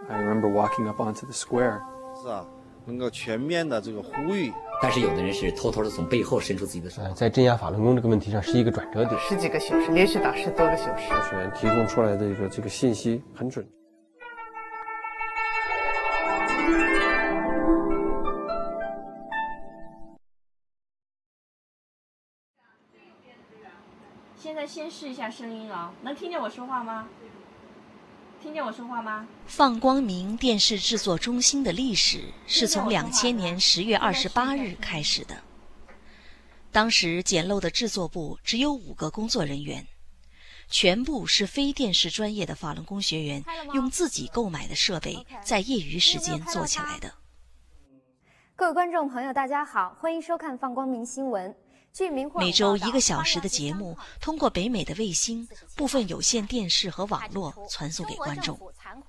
I remember walking up onto the square. 是啊，能够全面的这个呼吁。 但是有的人是偷偷的从背后伸出自己的手。 在镇压法轮功这个问题上是一个转折点。 10几个小时，连续打10多个小时。 当事人提供出来的这个信息很准。 现在先试一下声音啊，能听见我说话吗？听见我说话吗？ 放光明电视制作中心的历史是从2000年10月28日开始的。当时简陋的制作部只有5个工作人员，全部是非电视专业的法轮功学员用自己购买的设备在业余时间做起来的。 各位观众朋友大家好，欢迎收看放光明新闻。 每周1个小时的节目通过北美的卫星、部分有线电视和网络传送给观众。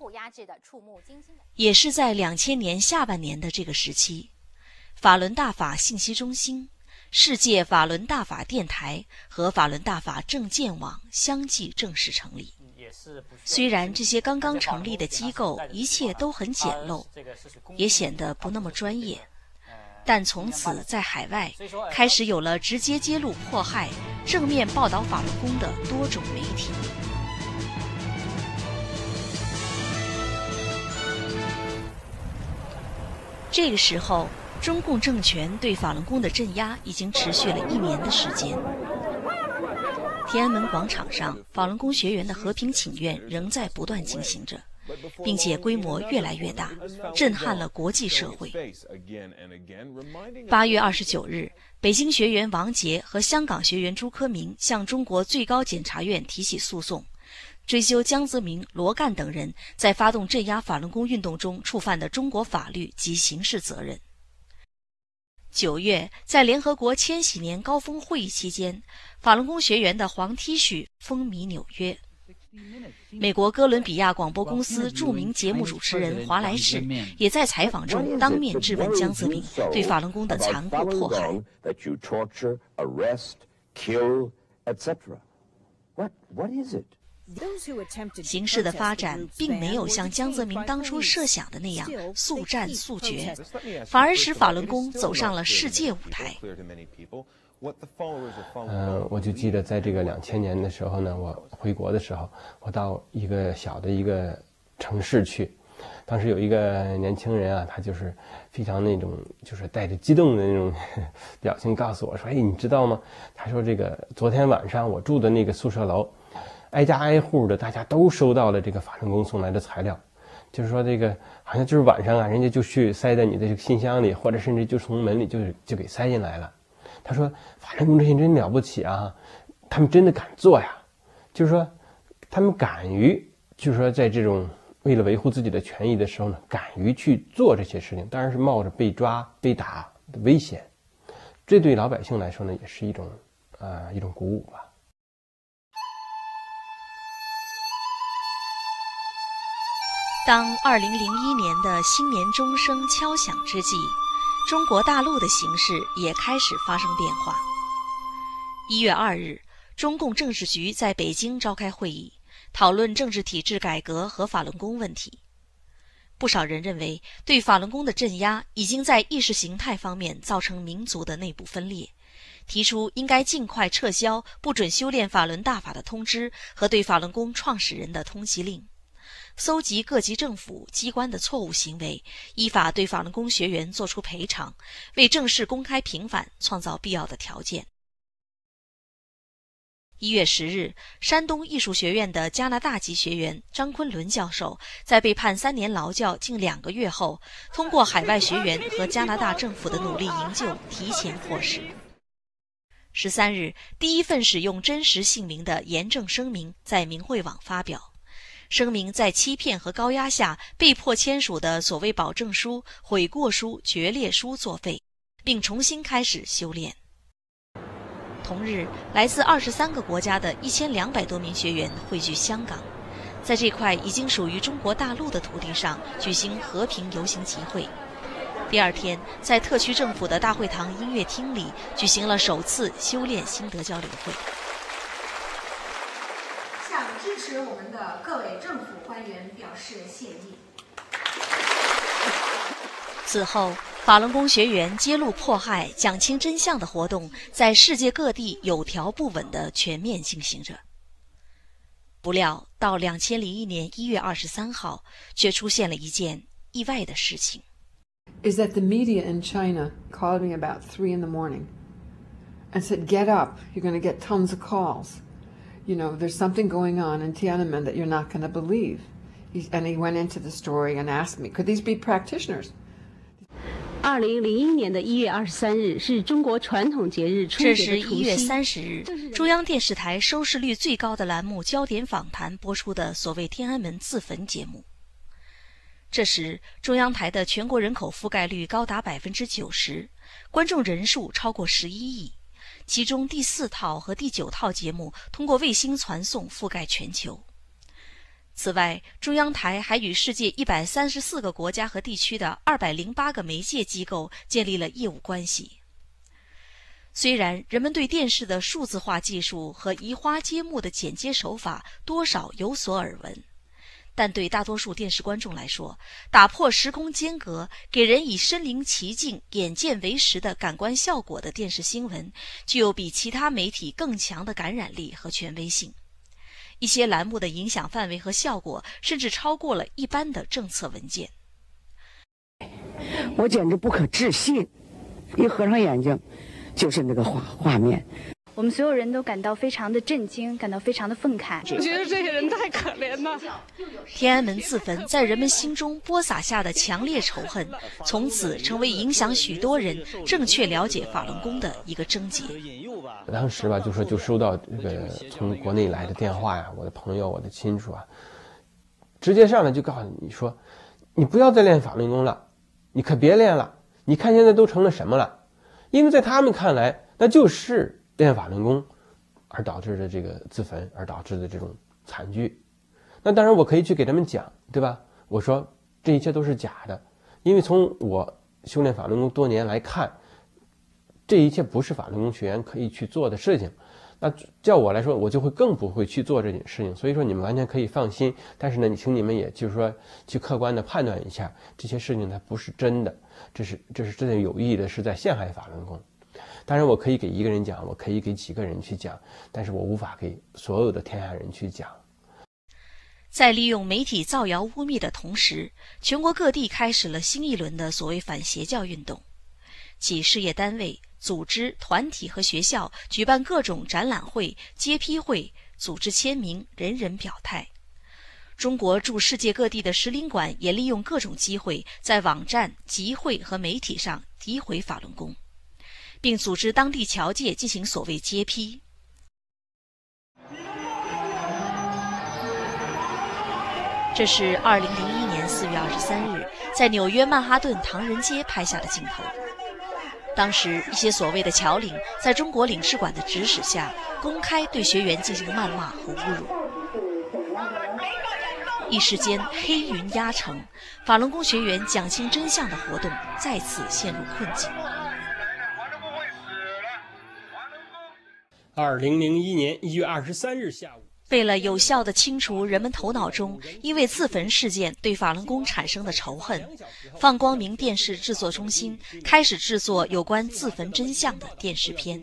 也是在2000年下半年的这个时期，法轮大法信息中心、世界法轮大法电台和法轮大法证件网相继正式成立。虽然这些刚刚成立的机构一切都很简陋，也显得不那么专业，但从此在海外开始有了直接揭露迫害、正面报道法轮功的多种媒体。这个时候，中共政权对法轮功的镇压已经持续了1年的时间。天安门广场上，法轮功学员的和平请愿仍在不断进行着，并且规模越来越大，震撼了国际社会。8月29日，北京学员王杰和香港学员朱科明向中国最高检察院提起诉讼，追究江泽民、罗干等人在发动镇压法轮功运动中触犯的中国法律及刑事责任。9月，在联合国千禧年高峰会议期间，法轮功学员的黄 T 恤风靡纽约。美国哥伦比亚广播公司著名节目主持人华莱士也在采访中当面质问江泽民对法轮功的残酷迫害。形势的发展并没有像江泽民当初设想的那样速战速决，反而使法轮功走上了世界舞台。 我就记得在这个2000年的时候呢，我回国的时候，我到一个小的一个城市去，当时有一个年轻人啊，他就是非常那种就是带着激动的那种表情告诉我说，你知道吗？他说这个昨天晚上我住的那个宿舍楼，挨家挨户的大家都收到了这个法轮功送来的材料，就是说这个好像就是晚上啊，人家就去塞在你的这个信箱里，或者甚至就从门里就给塞进来了。他说法轮功这些人真了不起啊，他们真的敢做呀，就是说他们敢于就是说在这种为了维护自己的权益的时候呢，敢于去做这些事情，当然是冒着被抓被打的危险，这对老百姓来说呢也是一种鼓舞吧。 当2001年的新年钟声敲响之际，中国大陆的形势也开始发生变化。1月2日，中共政治局在北京召开会议，讨论政治体制改革和法轮功问题。不少人认为，对法轮功的镇压已经在意识形态方面造成民族的内部分裂，提出应该尽快撤销不准修炼法轮大法的通知和对法轮功创始人的通缉令，搜集各级政府机关的错误行为，依法对法轮功学员作出赔偿，为正式公开平反创造必要的条件。1月10日，山东艺术学院的加拿大籍学员张昆仑教授在被判3年劳教近2个月后，通过海外学员和加拿大政府的努力营救，提前获释。13日，第一份使用真实姓名的严正声明在明慧网发表。声明在欺骗和高压下被迫签署的所谓保证书、悔过书、决裂书作废，并重新开始修炼。同日，来自23个国家的1200多名学员汇聚香港，在这块已经属于中国大陆的土地上举行和平游行集会。第二天，在特区政府的大会堂音乐厅里举行了首次修炼心得交流会。 向支持我们的各位政府官员表示谢意。 此后，法轮功学员揭露迫害、讲清真相的活动在世界各地有条不紊地全面进行着。不料，到2001年1月23号，却出现了一件意外的事情。 Is that the media in China called me about 3 in the morning and said, "Get up, you're going to get tons of calls. You know, there's something going on in Tiananmen that you're not going to believe." And he went into the story and asked me, "Could these be practitioners?" 2001年的1月23日是中国传统节日春节的除夕。 这是1月30日，中央电视台收视率最高的栏目《焦点访谈》播出的所谓天安门自焚节目。这时，中央台的全国人口覆盖率高达90%，观众人数超过11亿，其中第4套和第9套节目通过卫星传送覆盖全球。此外，中央台还与世界134个国家和地区的208个媒介机构建立了业务关系。虽然人们对电视的数字化技术和移花接木的剪接手法多少有所耳闻，但对大多数电视观众来说，打破时空间隔，给人以身临其境、眼见为实的感官效果的电视新闻，具有比其他媒体更强的感染力和权威性。一些栏目的影响范围和效果甚至超过了一般的政策文件。 我简直不可置信，一合上眼睛就是那个画面。 我们所有人都感到非常的震惊，感到非常的愤慨。 我觉得这些人太可怜了。 天安门自焚在人们心中播撒下的强烈仇恨，从此成为影响许多人正确了解法轮功的一个症结。 当时吧，就收到这个从国内来的电话呀，我的朋友、我的亲属啊，直接上来就告诉你说，你不要再练法轮功了，你可别练了，你看现在都成了什么了？因为在他们看来，那就是练法轮功而导致的这个自焚，而导致的这种惨剧。那当然我可以去给他们讲，对吧？我说这一切都是假的，因为从我修炼法轮功多年来看，这一切不是法轮功学员可以去做的事情。那叫我来说，我就会更不会去做这件事情。所以说你们完全可以放心，但是呢，请你们也就是说去客观的判断一下，这些事情它不是真的，这是真的有意的是在陷害法轮功。当然我可以给一个人讲，我可以给几个人去讲，但是我无法给所有的天下人去讲。 在利用媒体造谣污蔑的同时，全国各地开始了新一轮的所谓反邪教运动，其事业单位、组织、团体和学校举办各种展览会、揭批会，组织签名，人人表态。中国驻世界各地的使领馆也利用各种机会，在网站、集会和媒体上诋毁法轮功，并组织当地侨界进行所谓揭批。这是2001年4月23日在纽约曼哈顿唐人街拍下的镜头。当时一些所谓的侨领在中国领事馆的指使下，公开对学员进行谩骂和侮辱。一时间黑云压城，法轮功学员讲清真相的活动再次陷入困境。 2001年1月23日下午， 为了有效地清除人们头脑中因为自焚事件对法轮功产生的仇恨，放光明电视制作中心开始制作有关自焚真相的电视片。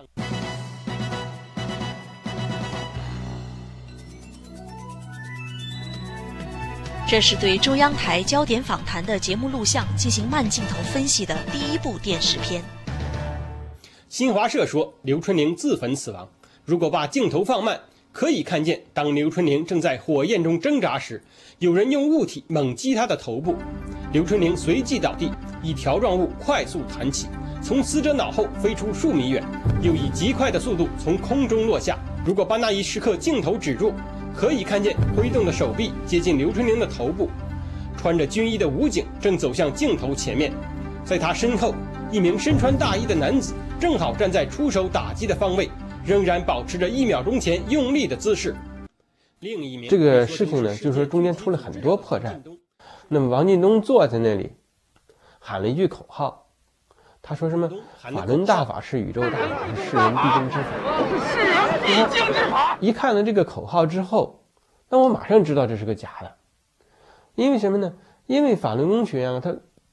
这是对中央台焦点访谈的节目录像进行慢镜头分析的第一部电视片。 新华社说，刘春玲自焚死亡。如果把镜头放慢，可以看见，当刘春玲正在火焰中挣扎时，有人用物体猛击她的头部，刘春玲随即倒地，一条状物快速弹起，从死者脑后飞出数米远，又以极快的速度从空中落下。如果把那一时刻镜头止住，可以看见挥动的手臂接近刘春玲的头部，穿着军衣的武警正走向镜头前面，在他身后，一名身穿大衣的男子正好站在出手打击的方位，仍然保持着1秒钟前用力的姿势。另一名这个事情呢，就是说中间出了很多破绽。那么王进东坐在那里，喊了一句口号，他说什么？法轮大法是宇宙大法，是世人必经之法。世人必经之法。一看了这个口号之后，那我马上知道这是个假的。因为什么呢？因为法轮功学员他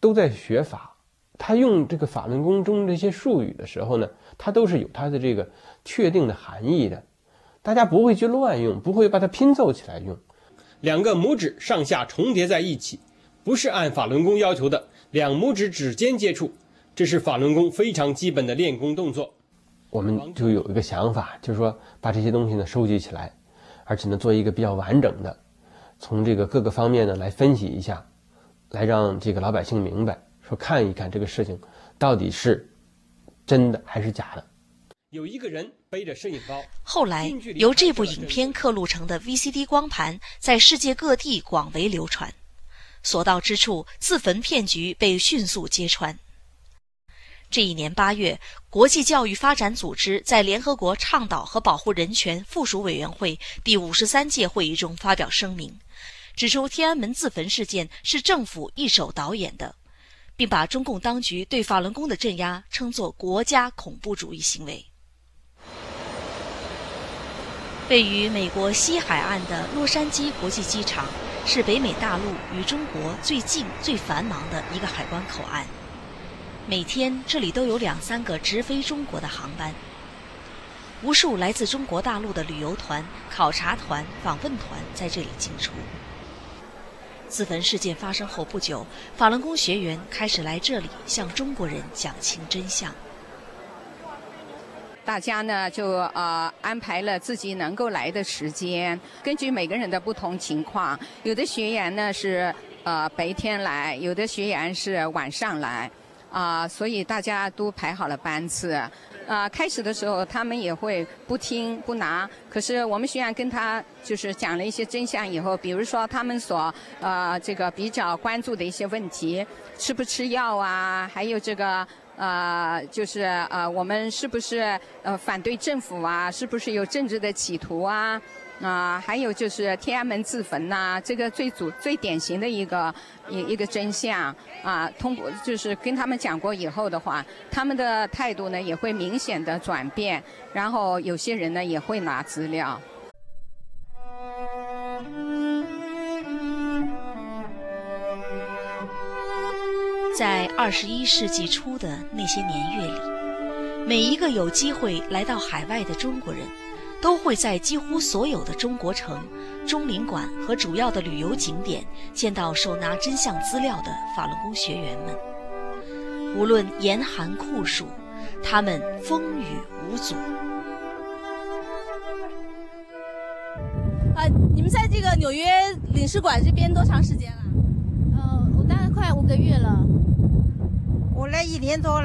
都在学法，他用这个法轮功中这些术语的时候呢，他都是有他的这个确定的含义的，大家不会去乱用，不会把它拼凑起来用。 两个拇指上下重叠在一起，不是按法轮功要求的两拇指指尖接触，这是法轮功非常基本的练功动作。 我们就有一个想法，就是说把这些东西呢收集起来，而且呢做一个比较完整的，从这个各个方面呢来分析一下，来让这个老百姓明白，说看一看这个事情到底是真的还是假的。 有一个人背着摄影包， 后来由这部影片刻录成的 VCD 光盘在世界各地广为流传，所到之处自焚骗局被迅速揭穿。这一年8月，国际教育发展组织在联合国倡导和保护人权附属委员会第53届会议中发表声明，指出天安门自焚事件是政府一手导演的，并把中共当局对法轮功的镇压称作国家恐怖主义行为。位于美国西海岸的洛杉矶国际机场是北美大陆与中国最近最繁忙的一个海关口岸，每天这里都有2-3个直飞中国的航班，无数来自中国大陆的旅游团、考察团、访问团在这里进出。自焚事件发生后不久，法轮功学员开始来这里向中国人讲清真相。 大家呢就安排了自己能够来的时间，根据每个人的不同情况，有的学员呢是白天来，有的学员是晚上来，所以大家都排好了班次。开始的时候他们也会不听不拿，可是我们学员跟他就是讲了一些真相以后，比如说他们所这个比较关注的一些问题，吃不吃药啊，还有这个就是我们是不是反对政府啊，是不是有政治的企图啊，还有就是天安门自焚呐，这个最典型的一个真相通过就是跟他们讲过以后的话，他们的态度呢也会明显的转变，然后有些人呢也会拿资料。 在21世纪初的那些年月里，每一个有机会来到海外的中国人都会在几乎所有的中国城、中领馆和主要的旅游景点见到手拿真相资料的法轮功学员们。无论严寒酷暑，他们风雨无阻。 你们在这个纽约领事馆这边多长时间了？ 我大概快5个月了。 我来1年多了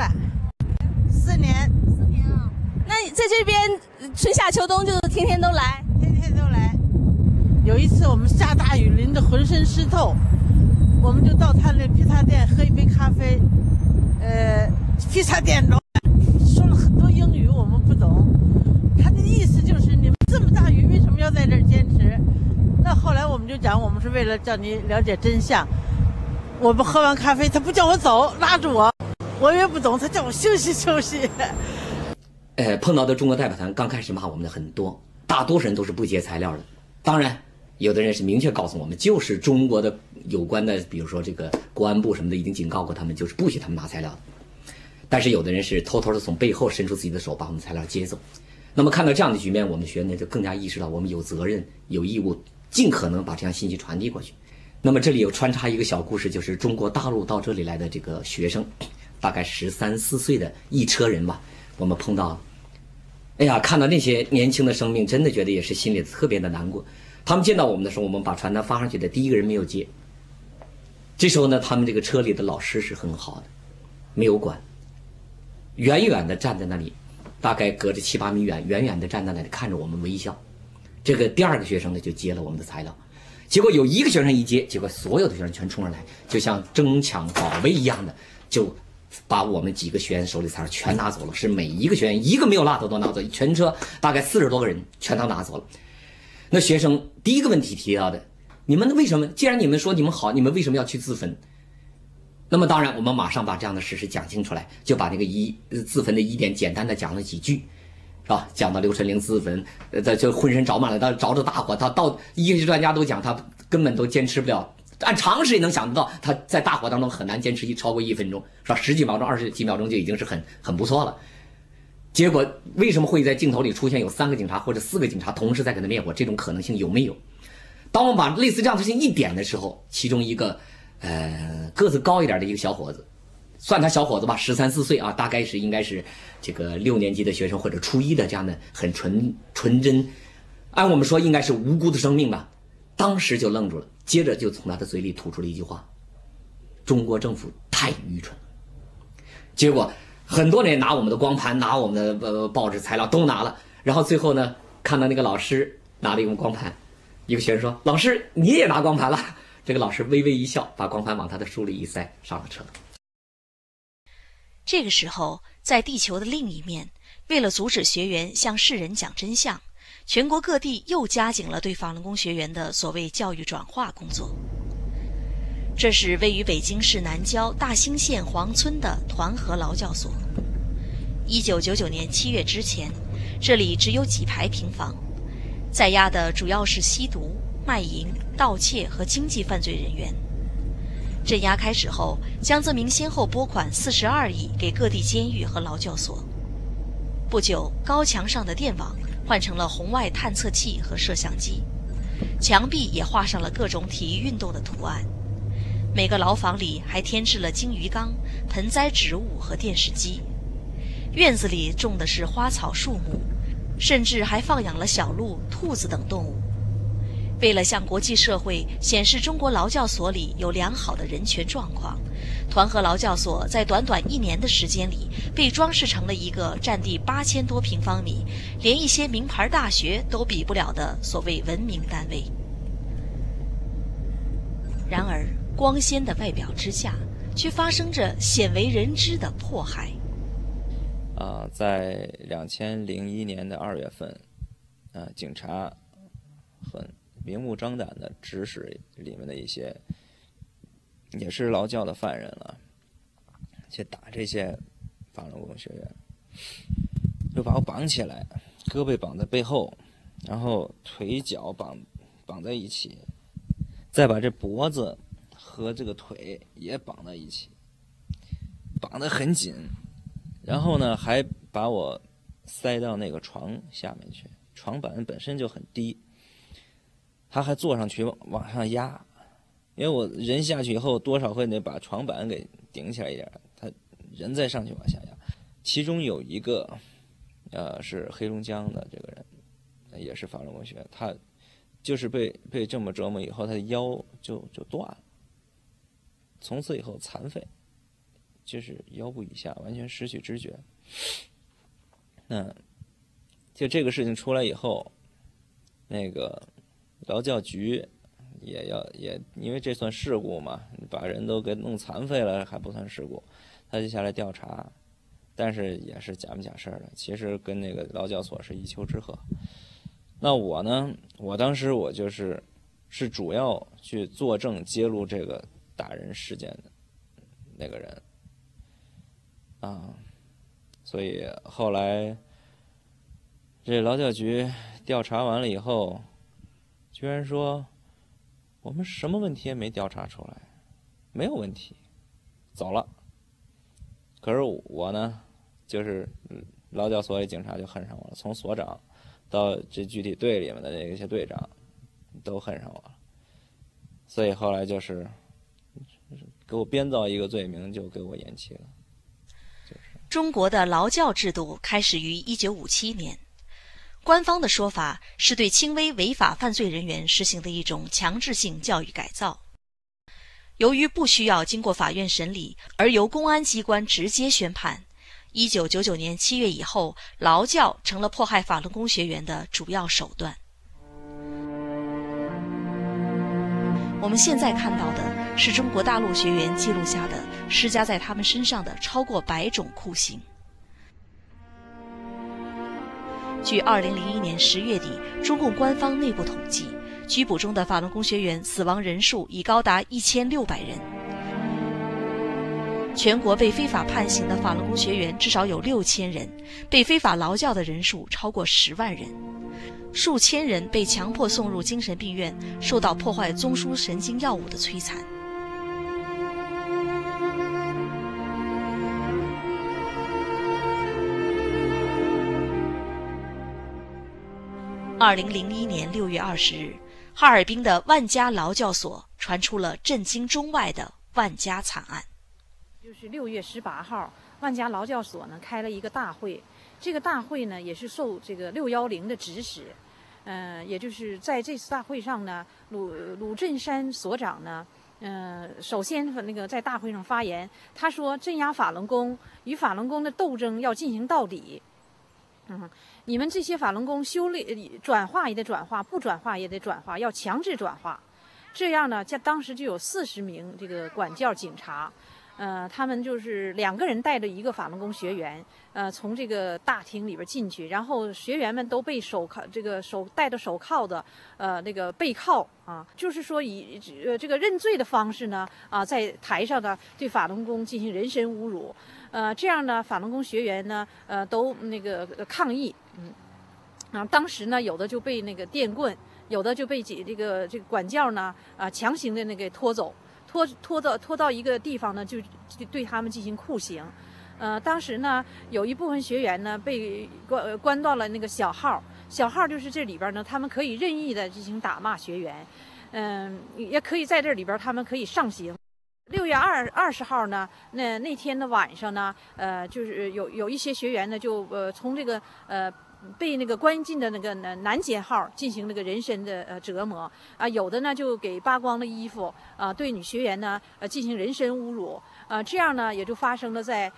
，4年。 4年了。那你在这边春夏秋冬就天天都来？ 天天都来。有一次我们下大雨，淋得浑身湿透，我们就到他那披萨店喝一杯咖啡。披萨店老板说了很多英语，我们不懂。他的意思就是你们这么大雨为什么要在这儿坚持？那后来我们就讲，我们是为了叫你了解真相。我们喝完咖啡，他不叫我走，拉住我，我也不懂，他叫我休息休息。 碰到的中国代表团刚开始骂我们的很多，大多数人都是不接材料的。当然，有的人是明确告诉我们，就是中国的有关的，比如说这个国安部什么的，已经警告过他们，就是不许他们拿材料的。但是有的人是偷偷的从背后伸出自己的手，把我们材料接走。那么看到这样的局面，我们的学员呢就更加意识到，我们有责任、有义务，尽可能把这样信息传递过去。那么这里有穿插一个小故事，就是中国大陆到这里来的这个学生，大概13、14岁的一车人吧，我们碰到了。哎呀，看到那些年轻的生命，真的觉得也是心里特别的难过。他们见到我们的时候，我们把传单发上去的第一个人没有接。这时候呢，他们这个车里的老师是很好的，没有管，远远的站在那里，大概隔着7、8米远，远远的站在那里看着我们微笑。这个第2个学生呢就接了我们的材料。结果有一个学生一接，结果所有的学生全冲上来，就像争抢宝贝一样的，就把我们几个学员手里材料全拿走了。是每一个学员一个没有落走都拿走，全车大概40多个人全都拿走了。那学生第一个问题提到的，你们为什么？既然你们说你们好，你们为什么要去自焚？那么当然，我们马上把这样的事实讲清楚来，就把那个自焚的疑点简单的讲了几句。是吧？讲到刘春玲自焚，就浑身着满了，他着着大火，他到医学专家都讲他根本都坚持不了按常识也能想得到，他在大火当中很难坚持超过1分钟，是吧？10几秒钟、20几秒钟就已经是很不错了。结果为什么会在镜头里出现有3个警察或者4个警察同时在给他灭火？这种可能性有没有？当我们把类似这样的事情一点的时候，其中一个个子高一点的一个小伙子，算他小伙子吧，13、14岁啊，大概是应该是这个6年级的学生或者初一的这样的很纯真，按我们说应该是无辜的生命吧。当时就愣住了，接着就从他的嘴里吐出了一句话：中国政府太愚蠢了。结果很多人拿我们的光盘，拿我们的报纸材料都拿了，然后最后呢，看到那个老师拿了一个光盘，一个学生说：“老师，你也拿光盘了？”这个老师微微一笑，把光盘往他的书里一塞，上了车。 这个时候，在地球的另一面，为了阻止学员向世人讲真相，全国各地又加紧了对法轮功学员的所谓教育转化工作。这是位于北京市南郊大兴县黄村的团河劳教所。1999年7月之前，这里只有几排平房，在押的主要是吸毒、卖淫、盗窃和经济犯罪人员。镇压开始后，江泽民先后拨款42亿给各地监狱和劳教所。不久，高墙上的电网换成了红外探测器和摄像机，墙壁也画上了各种体育运动的图案。每个牢房里还添置了金鱼缸、盆栽植物和电视机。院子里种的是花草树木，甚至还放养了小鹿、兔子等动物。为了向国际社会显示中国劳教所里有良好的人权状况，团河劳教所在短短1年的时间里被装饰成了一个占地8000多平方米，连一些名牌大学都比不了的所谓文明单位。然而，光鲜的外表之下，却发生着鲜为人知的迫害。 在2001年的2月份，警察很明目张胆的指使里面的一些也是劳教的犯人了，去打这些法轮功学员，就把我绑起来，胳膊绑在背后，然后腿脚绑在一起，再把这脖子和这个腿也绑在一起，绑得很紧，然后呢还把我塞到那个床下面去，床板本身就很低，他还坐上去往上压，因为我人下去以后多少会得把床板给顶起来一点，他人再上去往下压。其中有一个是黑龙江的这个人，也是法轮功学员，他就是被这么折磨以后，他的腰就断了，从此以后残废，就是腰部以下完全失去知觉。就这个事情出来以后，那个劳教局也因为这算事故嘛，把人都给弄残废了还不算事故，他就下来调查，但是也是假模假式的，其实跟那个劳教所是一丘之貉。那我呢，我当时我是主要去作证揭露这个打人事件的那个人所以后来这劳教局调查完了以后，居然说我们什么问题也没调查出来，没有问题，走了。可是我呢，就是劳教所里警察就恨上我了，从所长到这具体队里面的那些队长都恨上我了，所以后来就是给我编造一个罪名，就给我延期了。 中国的劳教制度开始于1957年，官方的说法是对轻微违法犯罪人员实行的一种强制性教育改造。由于不需要经过法院审理，而由公安机关直接宣判，1999年7月以后，劳教成了迫害法轮功学员的主要手段。我们现在看到的是中国大陆学员记录下的施加在他们身上的超过100种酷刑。据2001年10月底中共官方内部统计，拘捕中的法轮功学员死亡人数已高达1600人。 全国被非法判刑的法轮功学员至少有6000人，被非法劳教的人数超过10万人，数千人被强迫送入精神病院，受到破坏中枢神经药物的摧残。2001年6月20日，哈尔滨的万家劳教所传出了震惊中外的万家惨案。 就是6月18号，万家劳教所呢开了一个大会，这个大会呢也是受这个610的指使，也就是在这次大会上呢，鲁振山所长呢，首先那个在大会上发言，他说镇压法轮功与法轮功的斗争要进行到底。你们这些法轮功修炼转化也得转化，不转化也得转化，要强制转化。这样呢，当时就有40名这个管教警察，他们就是2个人带着一个法轮功学员，从这个大厅里边进去，然后学员们都被戴着手铐的，那个背铐啊，就是说以这个认罪的方式呢，在台上呢对法轮功进行人身侮辱。这样呢，法轮功学员呢，都那个抗议，当时呢，有的就被那个电棍，有的就被这个管教呢，强行的那个拖走，拖到一个地方呢，就对他们进行酷刑。当时呢，有一部分学员呢被关到了那个小号就是这里边呢，他们可以任意的进行打骂学员，也可以在这里边他们可以上刑。6月20号呢，那天的晚上呢，就是有一些学员呢，就从这个被那个关进的那个男监号进行那个人身的折磨啊，有的呢就给扒光了衣服啊，对女学员呢进行人身侮辱这样呢也就发生了在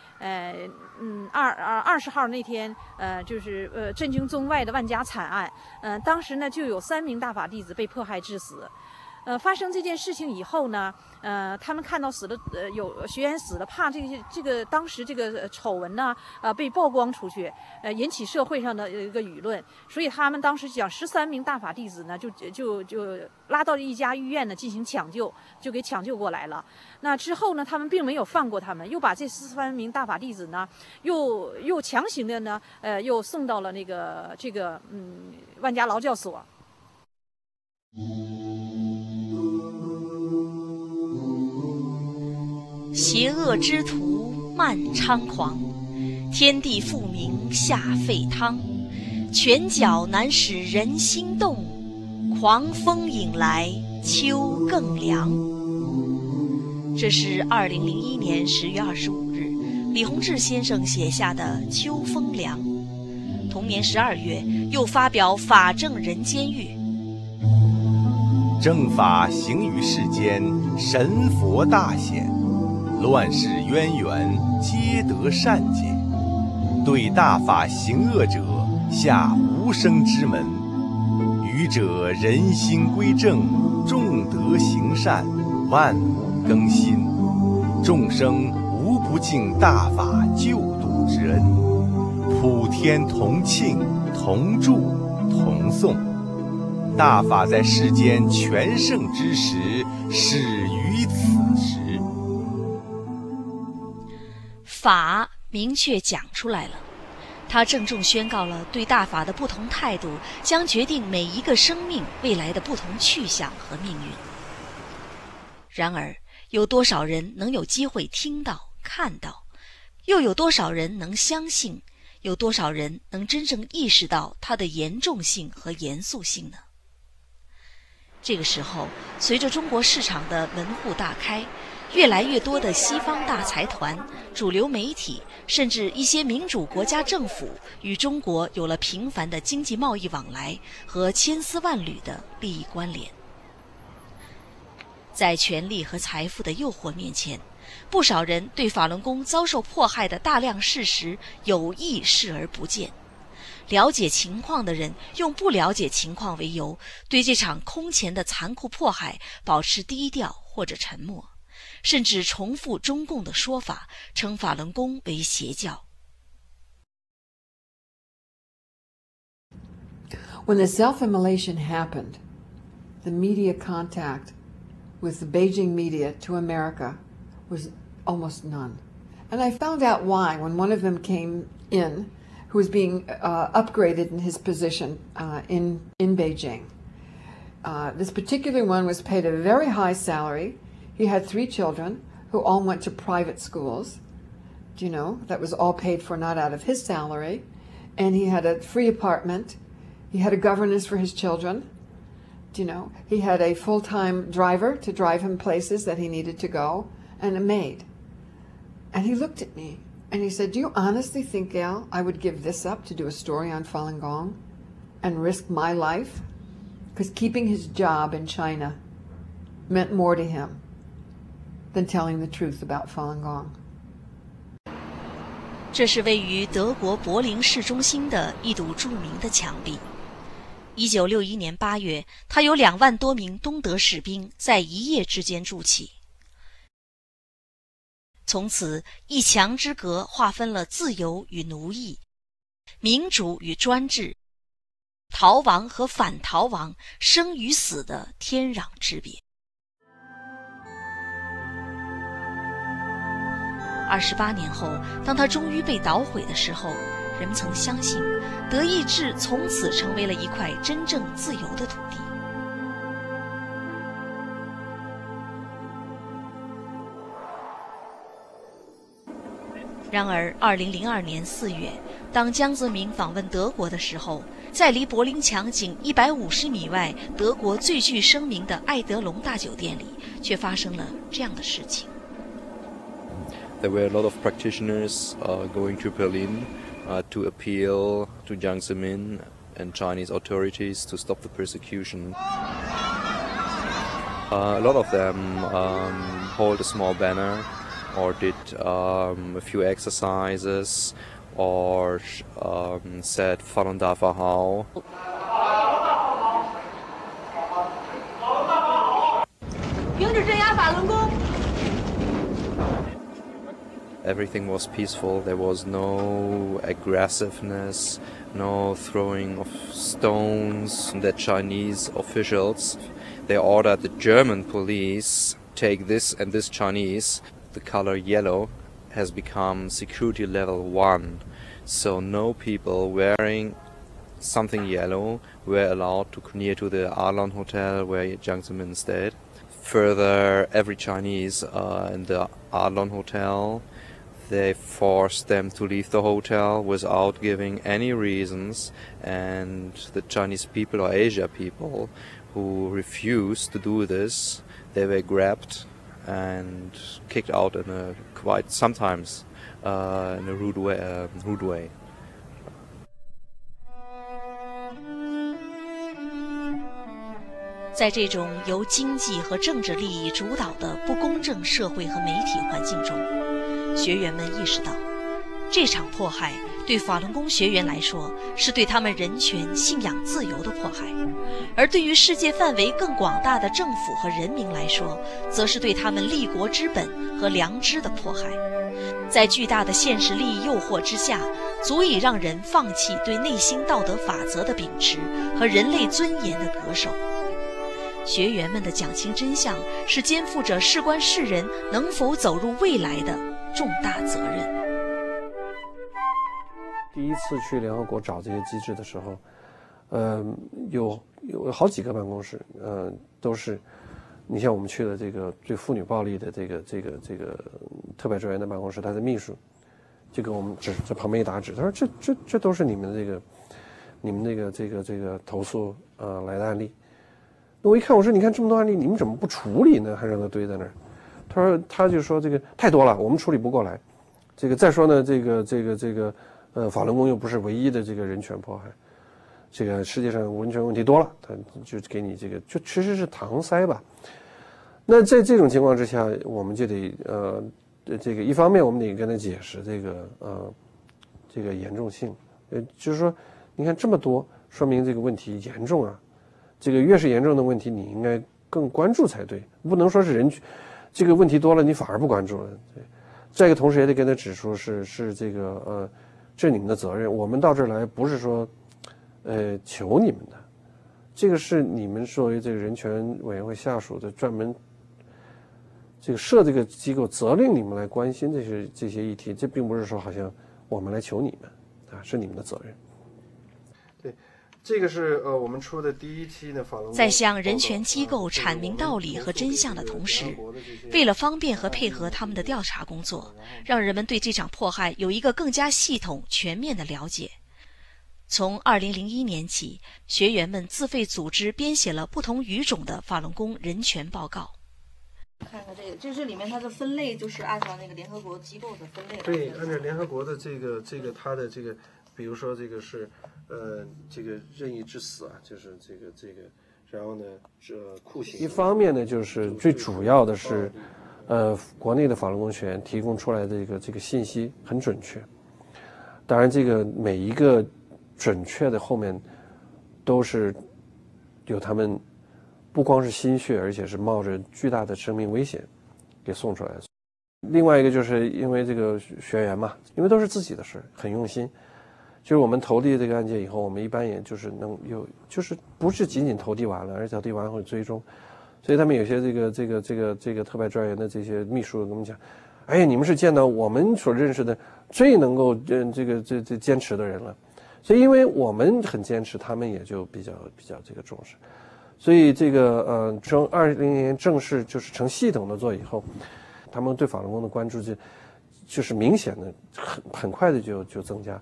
20号那天就是震惊中外的万家惨案。当时呢就有3名大法弟子被迫害致死。发生这件事情以后呢，他们看到死了，有学员死了，怕这个当时这个丑闻呢，被曝光出去，引起社会上的一个舆论，所以他们当时将13名大法弟子呢，就拉到一家医院呢进行抢救，就给抢救过来了。那之后呢，他们并没有放过他们，又把这13名大法弟子呢，又强行的呢，又送到了这个万家劳教所。 邪恶之徒漫猖狂，天地复明下沸汤，拳脚难使人心动，狂风引来秋更凉。这是2001年10月25日李洪志先生写下的《秋风凉》。同年12月又发表《法正人间狱》。 正法行于世间，神佛大显，乱世渊源，皆得善解。对大法行恶者，下无生之门。愚者人心归正，众德行善，万物更新。众生无不敬大法救度之恩，普天同庆，同祝同颂。大法在世间全盛之时，始于此时。 法明确讲出来了，它郑重宣告了对大法的不同态度将决定每一个生命未来的不同去向和命运。然而，有多少人能有机会听到、看到？又有多少人能相信？有多少人能真正意识到它的严重性和严肃性呢？这个时候，随着中国市场的门户大开，越来越多的西方大财团、主流媒体，甚至一些民主国家政府与中国有了频繁的经济贸易往来和千丝万缕的利益关联。在权力和财富的诱惑面前，不少人对法轮功遭受迫害的大量事实有意视而不见。了解情况的人用不了解情况为由，对这场空前的残酷迫害保持低调或者沉默，甚至重复中共的说法，称法轮功为邪教。 When the self-immolation happened, the media contact with the Beijing media to America was almost none. And I found out why when one of them came in, who was being upgraded in his position in Beijing. This particular one was paid a very high salary. He had 3 children who all went to private schools. You know, that was all paid for, not out of his salary. And he had a free apartment. He had a governess for his children. You know, he had a full-time driver to drive him places that he needed to go, and a maid. And he looked at me and he said, "Do you honestly think, Gail, I would give this up to do a story on Falun Gong and risk my life?" Because keeping his job in China meant more to him than telling the truth about Falun Gong. 这是位于德国柏林市中心的一堵著名的墙壁。1961年8月，它有2万多名东德士兵在一夜之间筑起。从此，一墙之隔划分了自由与奴役、民主与专制、逃亡和反逃亡、生与死的天壤之别。28年后，当它终于被捣毁的时候，人们曾相信，德意志从此成为了一块真正自由的土地。然而，2002年4月，当江泽民访问德国的时候，在离柏林墙仅150米外，德国最具声名的爱德隆大酒店里，却发生了这样的事情。 There were a lot of practitioners going to Berlin to appeal to Jiang Zemin and Chinese authorities to stop the persecution. A lot of them hold a small banner or did a few exercises or said Falun Dafa Hao. 停止镇压法轮功。 Everything was peaceful. There was no aggressiveness, no throwing of stones. The Chinese officials, they ordered the German police take this and this Chinese. The color yellow has become security level 1. So no people wearing something yellow were allowed to near to the Arlon Hotel where Jiang Zemin stayed. Further, every Chinese in the Arlon Hotel, they forced them to leave the hotel without giving any reasons, and the Chinese people or Asia people who refused to do this, they were grabbed and kicked out in a quite sometimes in a rude way. 在这种由经济和政治利益主导的不公正社会和媒体环境中，学员们意识到，这场迫害对法轮功学员来说是对他们人权、信仰自由的迫害，而对于世界范围更广大的政府和人民来说，则是对他们立国之本和良知的迫害。在巨大的现实利益诱惑之下，足以让人放弃对内心道德法则的秉持和人类尊严的恪守。学员们的讲清真相，是肩负着事关世人能否走入未来的重大责任。 第一次去联合国找这些机制的时候，有好几个办公室，都是，你像我们去的这个对妇女暴力的这个特派专员的办公室，他的秘书就给我们指，这旁边一打指，他说这都是你们这个投诉来的案例。那我一看，我说你看这么多案例，你们怎么不处理呢？还让它堆在那儿？他就说这个太多了，我们处理不过来。这个再说呢，法轮功又不是唯一的这个人权迫害，这个世界上人权问题多了，他就给你这个就其实是搪塞吧。那在这种情况之下，我们就得这个一方面我们得跟他解释这个严重性，就是说你看这么多，说明这个问题严重啊。这个越是严重的问题，你应该更关注才对，不能说是这个问题多了，你反而不关注了。对，再一个同时也得跟他指出是这个这是你们的责任，我们到这儿来不是说求你们的，这个是你们作为这个人权委员会下属的专门这个设这个机构责令你们来关心这些议题，这并不是说好像我们来求你们啊，是你们的责任。对，这个是我们出的第一期的法轮功。 在向人权机构阐明道理和真相的同时，为了方便和配合他们的调查工作，让人们对这场迫害有一个更加系统、全面的了解。从2001年起，学员们自费组织编写了不同语种的法轮功人权报告。 看看这个，这里面它的分类就是按照那个联合国机构的分类。 对，按照联合国的这个它的这个，比如说这个是这个任意致死啊，就是这个，然后呢酷刑。一方面呢，就是最主要的是，国内的法轮功学员提供出来的这个信息很准确。当然，这个每一个准确的后面都是有他们。不光是心血，而且是冒着巨大的生命危险给送出来的。另外一个就是因为这个学员嘛，因为都是自己的事，很用心。就是我们投递这个案件以后，我们一般也就是就是不是仅仅投递完了，而且投递完会追踪。所以他们有些这个特派专员的这些秘书跟我们讲，哎呀，你们是见到我们所认识的最能够这坚持的人了。所以因为我们很坚持，他们也就比较这个重视。所以这个从2020年正式就是成系统的做以后，他们对法轮功的关注就是明显的很快的就增加。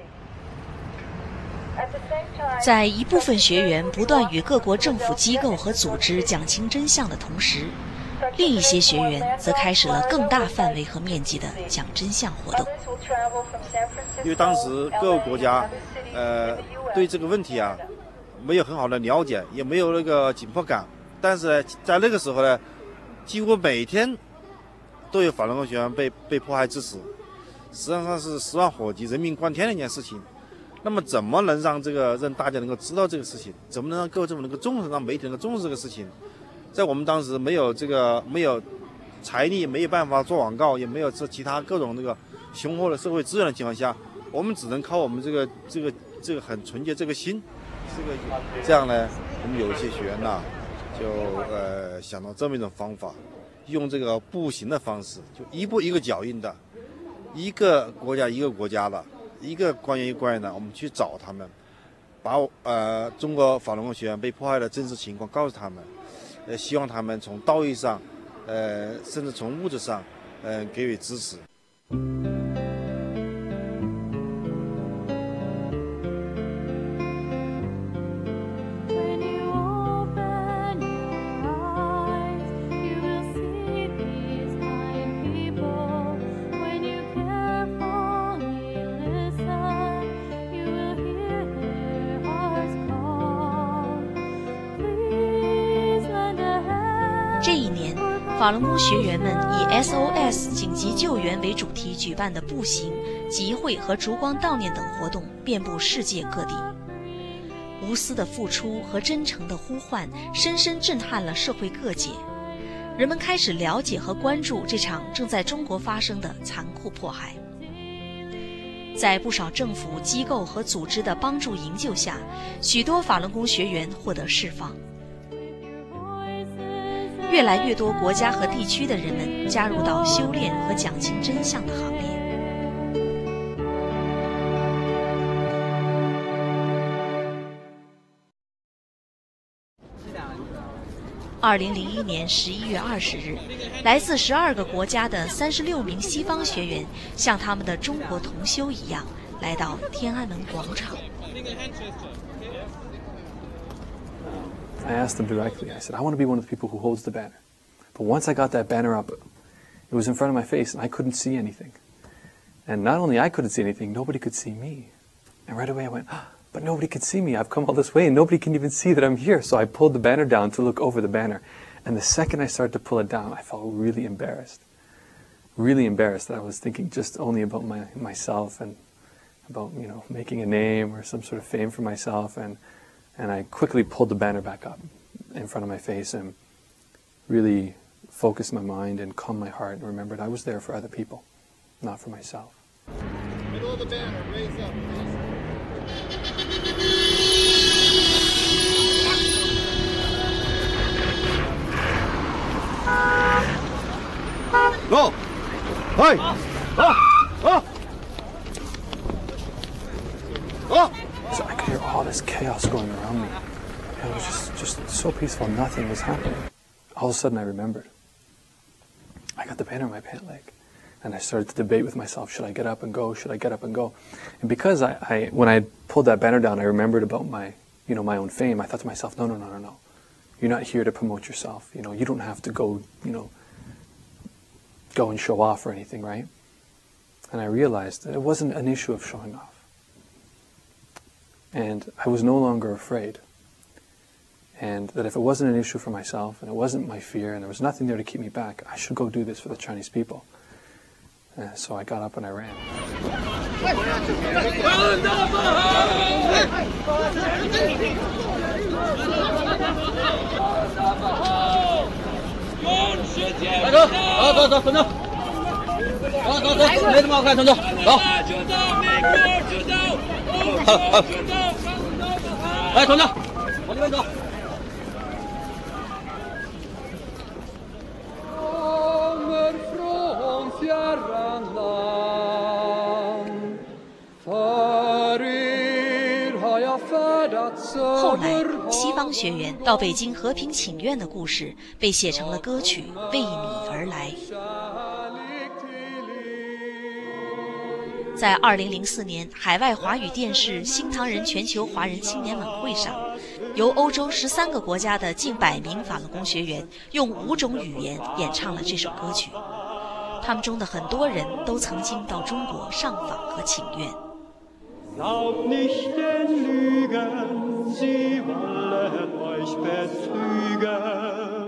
在一部分学员不断与各国政府机构和组织讲清真相的同时，另一些学员则开始了更大范围和面积的讲真相活动。 因为当时各个国家对这个问题啊没有很好的了解，也没有那个紧迫感，但是呢，在那个时候呢，几乎每天都有法轮功学员被迫害致死，实际上是十万火急、人命关天的一件事情。那么怎么能让大家能够知道这个事情？怎么能让各个政府能够重视，让媒体能够重视这个事情？在我们当时没有财力，没有办法做广告，也没有其他各种雄厚的社会资源的情况下，我们只能靠我们这个很纯洁这个心。这样呢，我们有一些学员呐，就想到这么一种方法，用这个步行的方式，就一步一个脚印的，一个国家一个国家的，一个官员一个官员的，我们去找他们，把中国法轮功学员被迫害的真实情况告诉他们，希望他们从道义上，甚至从物质上，给予支持。 这一年，法轮功学员们以 SOS 紧急救援为主题举办的步行、集会和烛光悼念等活动遍布世界各地。无私的付出和真诚的呼唤深深震撼了社会各界，人们开始了解和关注这场正在中国发生的残酷迫害。在不少政府机构和组织的帮助营救下，许多法轮功学员获得释放。越来越多国家和地区的人们加入到修炼和讲清真相的行列。2001年11月20日，来自12个国家的36名西方学员，像他们的中国同修一样，来到天安门广场。 I asked them directly. I said, I want to be one of the people who holds the banner. But once I got that banner up, it was in front of my face and I couldn't see anything. And not only I couldn't see anything, nobody could see me. And right away I went, but nobody can see me. I've come all this way and nobody can even see that I'm here. So I pulled the banner down to look over the banner. And the second I started to pull it down, I felt really embarrassed. Really embarrassed that I was thinking just only about myself and about, making a name or some sort of fame for myself. And I quickly pulled the banner back up in front of my face and really focused my mind and calmed my heart and remembered I was there for other people, not for myself. Middle of the banner, raise up. 走，哎，走。 So I could hear all this chaos going around me. It was just so peaceful. Nothing was happening. All of a sudden, I remembered. I got the banner on my pant leg, and I started to debate with myself: should I get up and go? Should I get up and go? And because when I pulled that banner down, I remembered about my own fame. I thought to myself, no. You're not here to promote yourself. You don't have to go and show off or anything, right? And I realized that it wasn't an issue of showing off. And I was no longer afraid. And that if it wasn't an issue for myself, and it wasn't my fear, and there was nothing there to keep me back, I should go do this for the Chinese people. So I got up and I ran. 快走，走，等等，走，没这么快，等走，走。好，来，团长，往这边走。 后来，西方学员到北京和平请愿的故事被写成了歌曲《为你而来》。在2004年海外华语电视新唐人全球华人青年晚会上，由欧洲13个国家的近100名法轮功学员用5种语言演唱了这首歌曲。他们中的很多人都曾经到中国上访和请愿。 Glaubt nicht den Lügen, sie wollen euch betrügen.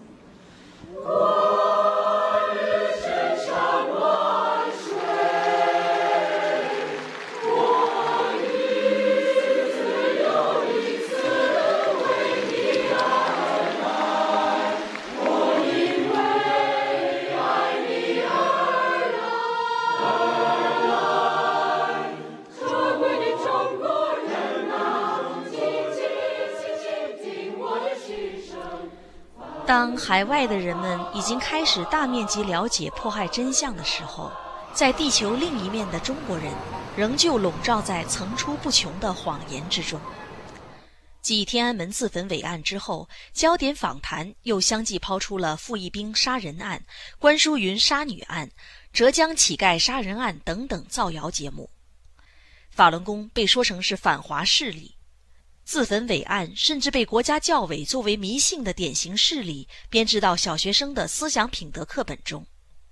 当海外的人们已经开始大面积了解迫害真相的时候，在地球另一面的中国人仍旧笼罩在层出不穷的谎言之中。继天安门自焚伟案之后，焦点访谈又相继抛出了傅一兵杀人案、关淑云杀女案、浙江乞丐杀人案等等造谣节目。法轮功被说成是反华势力。 自焚伟案甚至被国家教委作为迷信的典型事例编制到小学生的思想品德课本中。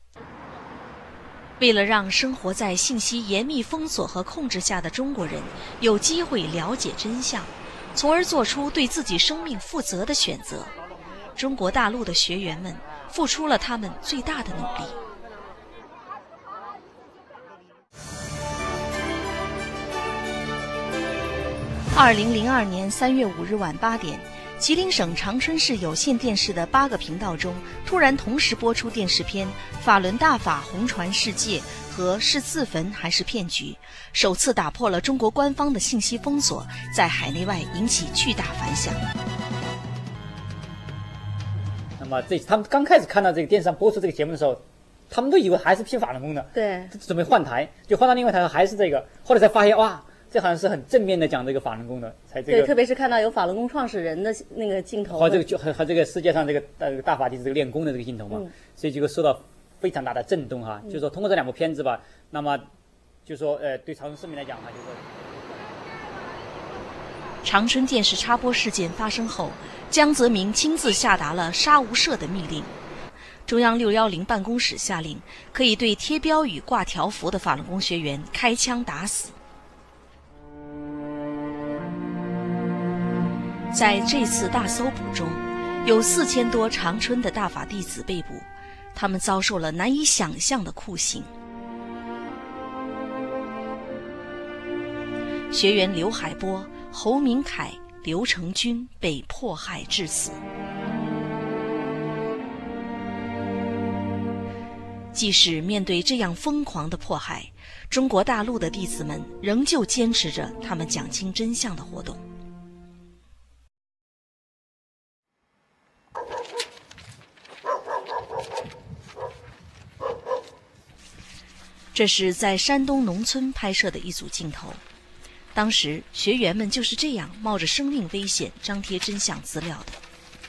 为了让生活在信息严密封锁和控制下的中国人有机会了解真相，从而做出对自己生命负责的选择，中国大陆的学员们付出了他们最大的努力。 2002年3月5日晚8点，吉林省长春市有线电视的8个频道中，突然同时播出电视片《法轮大法红传世界》和《是自焚还是骗局》，首次打破了中国官方的信息封锁，在海内外引起巨大反响。 那么他们刚开始看到这个电视上播出这个节目的时候，他们都以为还是批法轮功的， 对， 准备换台，就换到另外台还是这个，后来才发现哇。 这好像是很正面的讲这个法轮功的，才这个对，特别是看到有法轮功创始人的那个镜头， 和这个和这个世界上这个大法弟子这个练功的这个镜头嘛，所以这个受到非常大的震动哈。就是说通过这2部片子吧，那么就是说对长春市民来讲哈，就是说长春电视插播事件发生后，江泽民亲自下达了杀无赦的密令。 中央610办公室下令，可以对贴标语、挂条幅的法轮功学员开枪打死。在这次大搜捕中，有4000多长春的大法弟子被捕，他们遭受了难以想象的酷刑。学员刘海波、侯明凯、刘成军被迫害致死。 即使面对这样疯狂的迫害，中国大陆的弟子们仍旧坚持着他们讲清真相的活动。 这是在山东农村拍摄的一组镜头，当时学员们就是这样冒着生命危险张贴真相资料的。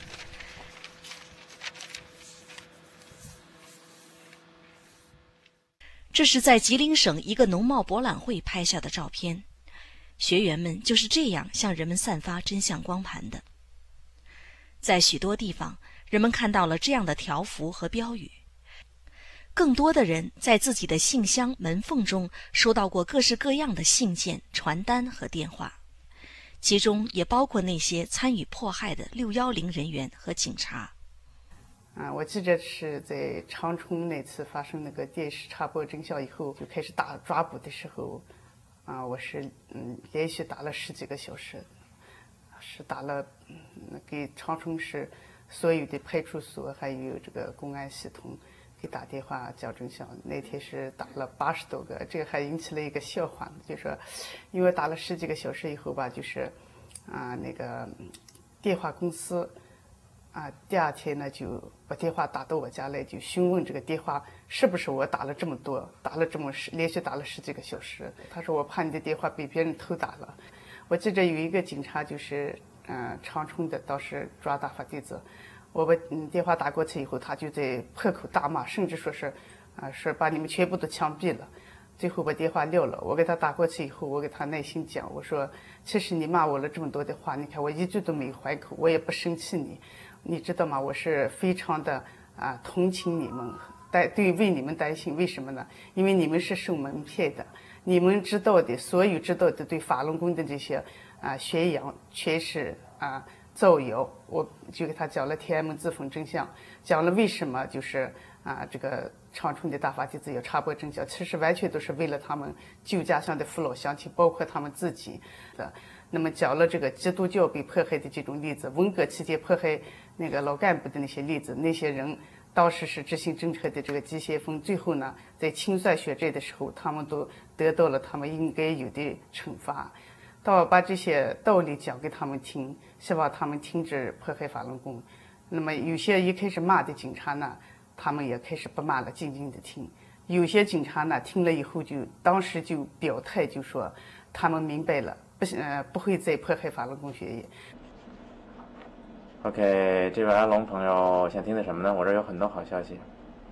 这是在吉林省一个农贸博览会拍下的照片，学员们就是这样向人们散发真相光盘的。在许多地方，人们看到了这样的条幅和标语。更多的人在自己的信箱门缝中收到过各式各样的信件、传单和电话，其中也包括那些参与迫害的610人员和警察。 我记着是在长春那次发生那个电视插播真相以后，就开始抓捕的时候，我是连续打了10几个小时，是打了给长春市所有的派出所还有这个公安系统给打电话讲真相。那天是打了80多个，这个还引起了一个笑话，就是说，因为打了10几个小时以后吧，就是那个电话公司。第二天呢，就把电话打到我家来，就询问这个电话是不是我打了这么多，连续打了10几个小时。他说我怕你的电话被别人偷打了。我记着有一个警察就是长春的，当时抓大法弟子，我把电话打过去以后，他就在破口大骂，甚至说是说把你们全部都枪毙了。最后把电话撂了，我给他打过去以后，我给他耐心讲，我说其实你骂我了这么多的话，你看我一句都没有还口，我也不生气你知道吗？我是非常的同情你们，为你们担心。为什么呢？因为你们是受蒙骗的，你们知道的所有知道的对法轮功的这些宣扬全是造谣。我就给他讲了天安门自焚真相，讲了为什么就是这个长春的大法弟子要插播真相，其实完全都是为了他们旧家乡的父老乡亲，包括他们自己的。那么讲了这个基督教被迫害的这种例子，文革期间迫害那个老干部的那些例子，那些人当时是执行政策的这个急先锋，最后呢在清算血债的时候，他们都得到了他们应该有的惩罚。到把这些道理讲给他们听，希望他们停止迫害法轮功。那么有些一开始骂的警察呢，他们也开始不骂了，静静的听。有些警察呢听了以后当时就表态，就说他们明白了，不会再迫害法轮功学业。 OK， 这位安龙朋友想听的什么呢？我这有很多好消息。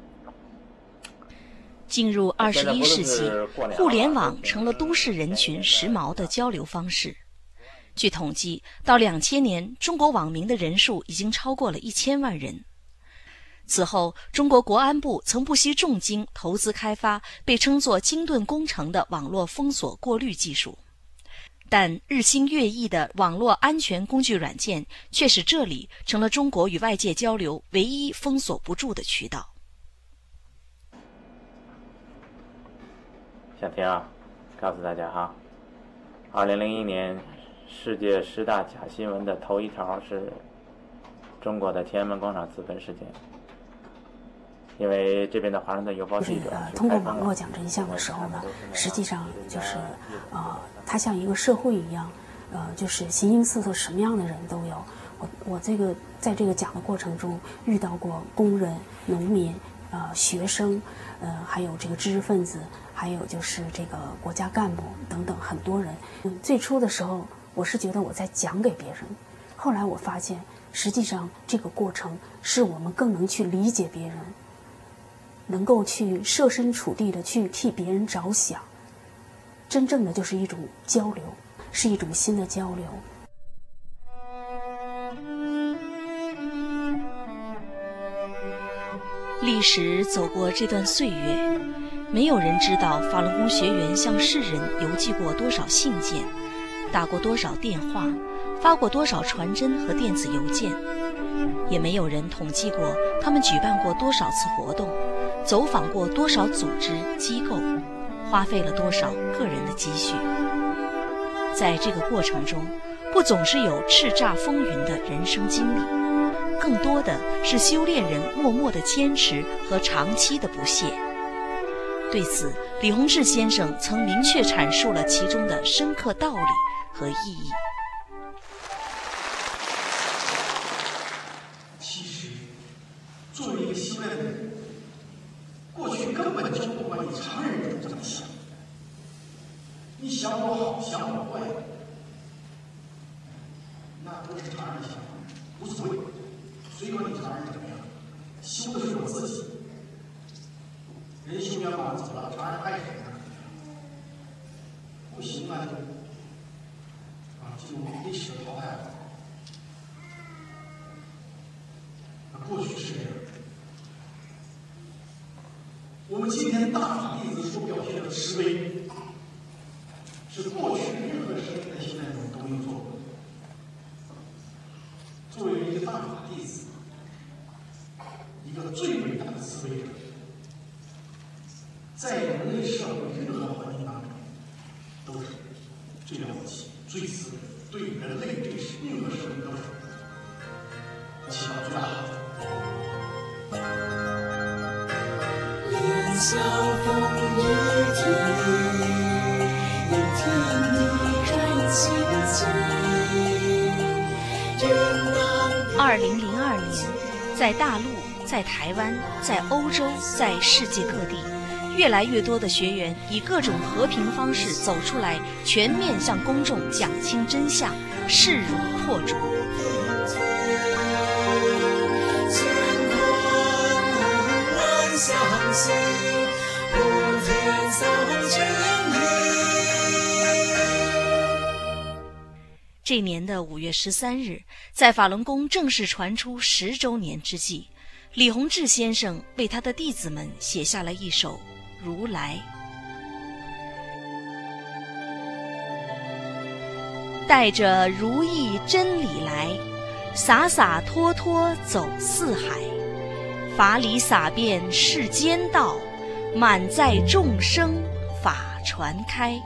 进入21世纪，互联网成了都市人群时髦的交流方式。据统计，到2000年，中国网民的人数已经超过了1000万人。此后，中国国安部曾不惜重金投资开发被称作金盾工程的网络封锁过滤技术。但日新月异的网络安全工具软件却使这里成了中国与外界交流唯一封锁不住的渠道。 想听啊？告诉大家哈，2001年世界10大假新闻的头一条是中国的天安门广场自焚事件。因为这边的华盛顿邮报记者通过网络讲真相的时候呢，实际上就是它像一个社会一样，就是形形色色什么样的人都有。我这个在这个讲的过程中遇到过工人、农民、学生，还有这个知识分子，还有就是这个国家干部等等很多人。最初的时候，我是觉得我在讲给别人，后来我发现，实际上这个过程是我们更能去理解别人。能够去设身处地的去替别人着想，真正的就是一种交流，是一种新的交流。 历史走过这段岁月，没有人知道法轮功学员向世人邮寄过多少信件，打过多少电话，发过多少传真和电子邮件，也没有人统计过他们举办过多少次活动，走访过多少组织机构，花费了多少个人的积蓄。在这个过程中，不总是有叱咤风云的人生经历，更多的是修炼人默默的坚持和长期的不懈。对此，李洪志先生曾明确阐述了其中的深刻道理和意义。 其实，作为一个修炼的人， 过去根本就不管你常人怎么想，你想我好，想我坏，那都是常人的想法，无所谓，随管你常人怎么样，修的是我自己。人修圆满走了，常人爱谁呢？不行那就进入历史的淘汰了。过去是这样，我们今天大法弟子所表现的慈悲，是过去任何时代的现代人都没有做过的。作为一个大法弟子，一个最伟大的慈悲者，在人类社会任何环境当中，都是最了不起、最慈悲，对人类、对任何生命都是起到最大的。 连晓风雨停，有天地看心 2002年，在大陆、在台湾、在欧洲、在世界各地，越来越多的学员以各种和平方式走出来，全面向公众讲清真相，势如破竹。这年的5月13日，在法轮功正式传出10周年之际，李洪志先生为他的弟子们写下了一首《如来》。带着如意真理来，洒洒脱脱走四海，法理洒遍世间道，满载众生法传开。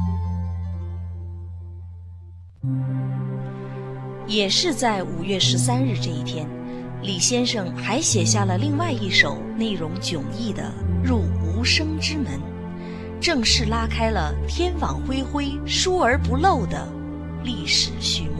也是在5月13日这一天，李先生还写下了另外一首内容迥异的《入无声之门》，正式拉开了天网恢恢疏而不漏的历史序幕。